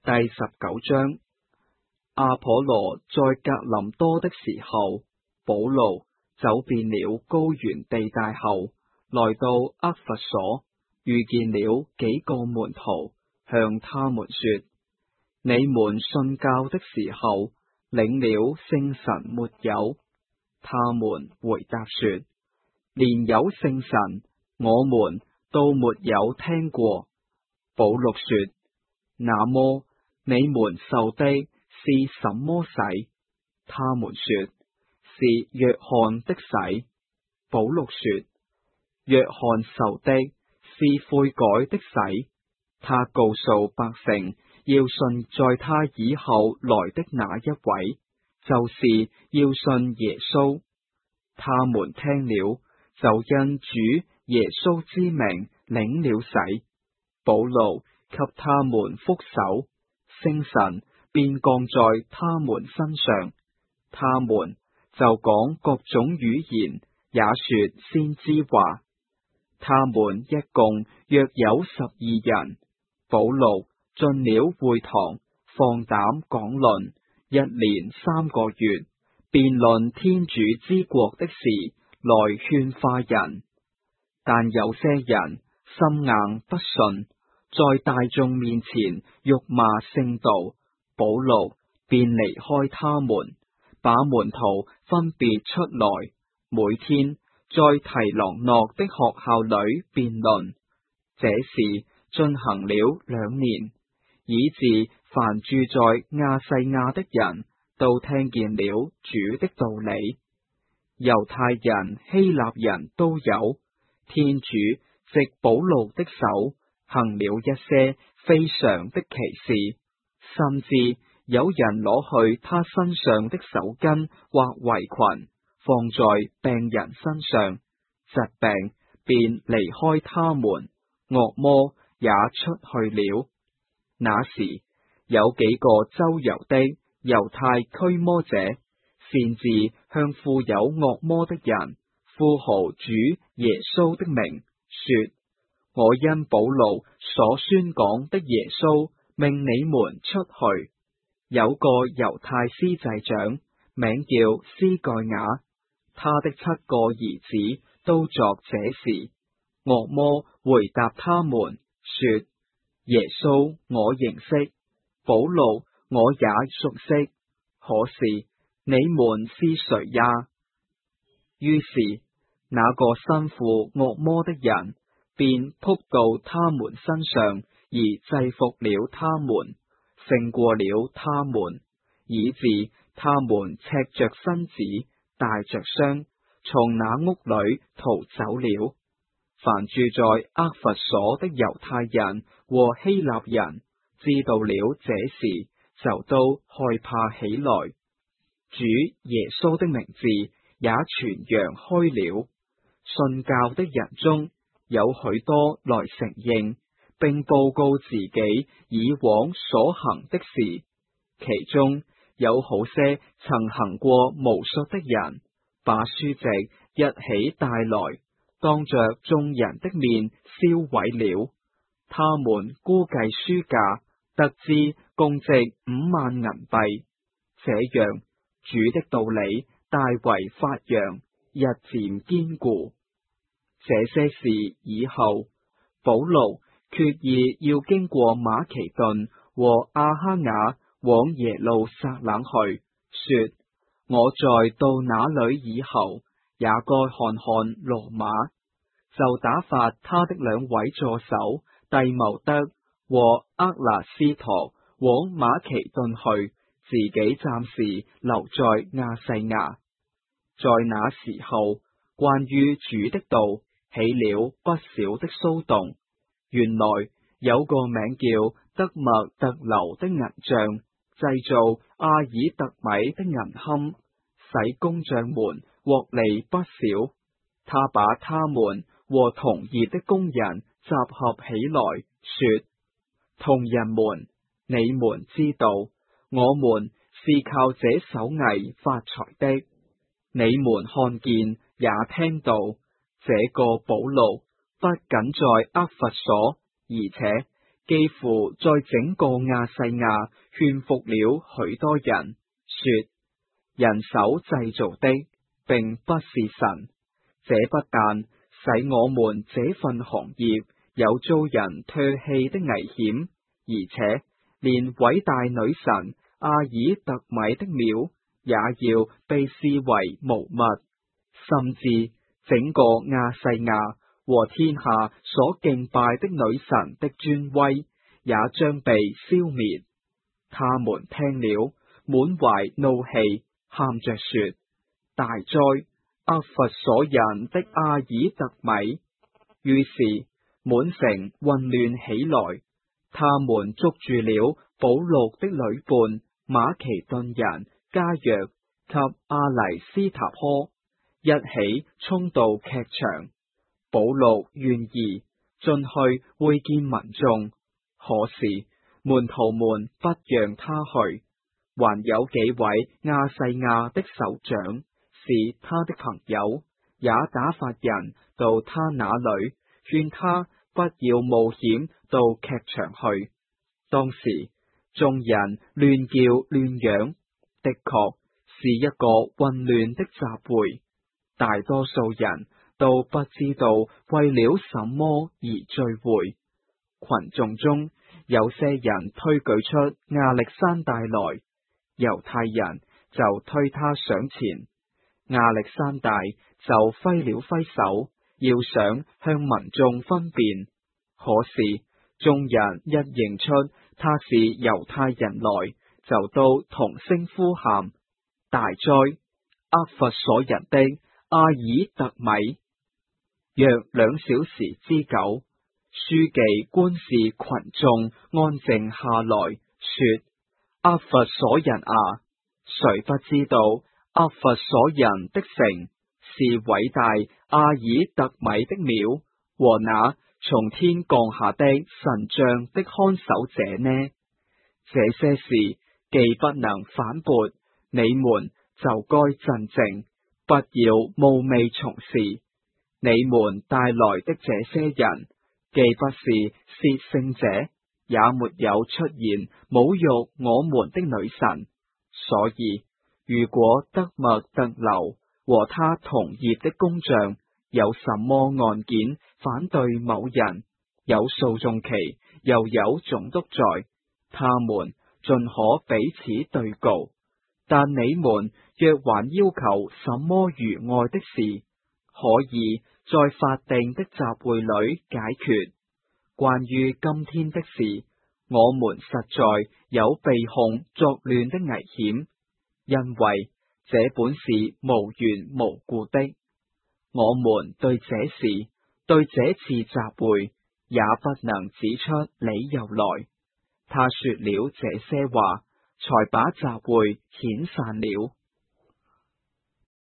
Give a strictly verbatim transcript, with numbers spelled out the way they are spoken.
第十九章。阿頗羅在格林多的時候，保羅走遍了高原地帶後，來到厄弗所，遇見了幾個門徒，向他們說：你們信教的時候，領了聖神沒有？他們回答說：連有聖神，我們都沒有聽過。保羅說：那麼你們受的是什麼洗？他們說：是約翰的洗。保羅說：約翰受的是悔改的洗。他告訴百姓，要信在他以後來的那一位，就是要信耶穌。他們聽了，就因主耶穌之名領了洗。保羅給他們覆手，聖神便降在他們身上，他們就講各種語言，也說先知話。他們一共約有十二人。保羅進了會堂，放膽講論，一連三個月，辯論天主之國的事，來勸化人。但有些人心硬不信，在大眾面前辱罵聖道。保羅便離開他們，把門徒分別出來，每天在提朗諾的學校裏辯論。這事進行了兩年，以致凡住在亞細亞的人都聽見了主的道理。猶太人、希臘人都有。天主藉保羅的手行了一些非常的奇事，甚至有人攞去他身上的手巾或圍裙，放在病人身上，疾病便離開他們，惡魔也出去了。那時有幾個周遊的猶太驅魔者，擅自向附有惡魔的人呼號主耶穌的名，說：我因保羅所宣講的耶穌命你們出去。有個猶太司祭長，名叫斯蓋亞，他的七個兒子都作這事。惡魔回答他們說：耶穌我認識，保羅我也熟悉，可是你們是誰呀？於是那個身負惡魔的人便撲到他們身上，而制服了他們，勝過了他們，以致他們赤着身子，帶着傷，從那屋裏逃走了。凡住在厄弗所的猶太人和希臘人知道了這事，就都害怕起來。主耶穌的名字也傳揚開了。信教的人中有許多來承認並報告自己以往所行的事，其中有好些曾行過巫術的人，把書籍一起帶來，當着眾人的面燒毀了。他們估計書價，得知共值五萬銀幣。這樣主的道理大為發揚，日漸堅固。這些事以後，保羅決意要經過馬其頓和阿哈雅往耶路撒冷去，說：我在到那裏以後，也該看看羅馬。就打發他的兩位助手弟茂德和厄拿斯陀往馬其頓去，自己暫時留在亞細亞。在那時候，關於主的道起了不小的騷動。原來有個名叫德默特留的銀匠，製造阿爾特米的銀龕，使工匠們獲利不少。他把他們和同業的工人集合起來，說：同人們，你們知道，我們是靠這手藝發財的。你們看見也聽到，這個保羅不僅在厄弗所，而且幾乎在整個亞細亞勸服了許多人，說人手製造的並不是神，這不但使我們這份行業有遭人唾棄的危險，而且連偉大女神阿爾特米的廟也要被視為無物，甚至整個亞細亞和天下所敬拜的女神的尊威也將被消滅。他們聽了，滿懷怒氣，喊着說：大哉，厄弗所人的阿爾特米！於是滿城混亂起來，他們捉住了保祿的女伴馬其頓人加約及阿黎斯塔科，一起衝到劇場。保祿願意進去會見民眾，可是門徒們不讓他去。還有幾位亞細亞的首長是他的朋友，也打發人到他那裏，勸他不要冒險到劇場去。當時眾人亂叫亂嚷，的確是一個混亂的集會，大多數人都不知道為了什麼而聚會。群眾中有些人推舉出亞歷山大來，猶太人就推他上前。亞歷山大就揮了揮手，要想向民眾分辨，可是眾人一認出他是猶太人來，就都同聲呼喊：大哉，厄弗所人的阿爾特米！約兩小時之久，書記觀視群眾安靜下來，說：厄弗所人啊，誰不知道厄弗所人的城是偉大阿爾特米的廟和那從天降下的神像的看守者呢？這些事既不能反駁，你們就該鎮靜，不要冒昧從事。你們帶來的這些人，既不是褻聖者，也沒有出言侮辱我們的女神。所以，如果德默特流和他同業的工匠有什麼案件反對某人，有訴訟期，又有總督在，他們盡可彼此對告。但你們若還要求什麼愚愛的事，可以在法定的集會裏解決。關於今天的事，我們實在有被控作亂的危險，因為這本是無緣無故的。我們對這事，對這次集會也不能指出理由來。他說了這些話，才把集會遣散了。